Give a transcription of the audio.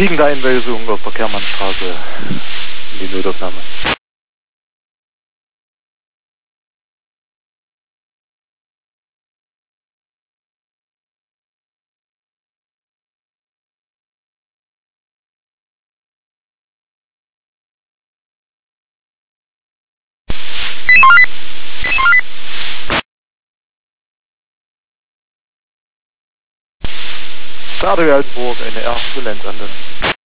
Liegende Einweisung auf der Kermannstraße in die Notaufnahme. Radioaltenburg, eine Ambulance an.